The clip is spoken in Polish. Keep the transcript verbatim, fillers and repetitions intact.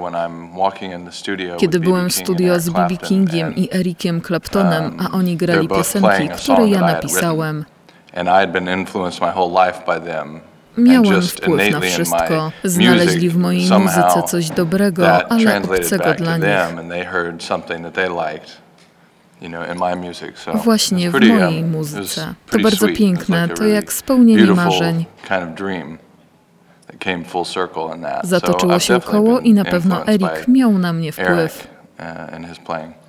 Kiedy byłem w studio z B B Kingiem i Ericiem Claptonem, a oni grali piosenki, które ja napisałem, miałem wpływ na wszystko. Znaleźli w mojej muzyce coś dobrego, ale obcego dla nich. Właśnie w mojej muzyce. To bardzo piękne, to jak spełnienie marzeń. Zatoczyło się koło i na pewno Eric miał na mnie wpływ.